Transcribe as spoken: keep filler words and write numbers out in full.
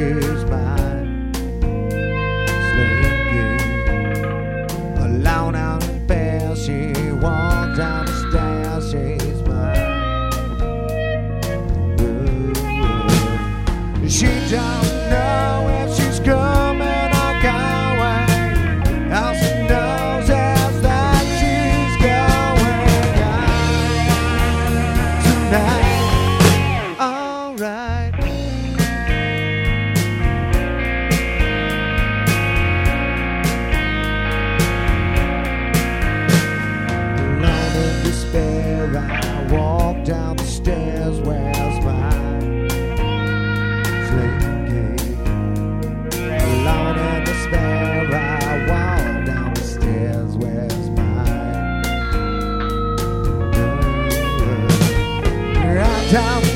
she's mine. Slinky, alone out in bed, she walked down the stairs, she's mine. Ooh. She don't know if she's coming or going. All she knows is that she's going out tonight. Alright. Alone in despair, I walk down the stairs. Where's my Slinky? Alone in despair, I walk down the stairs. Where's my Right down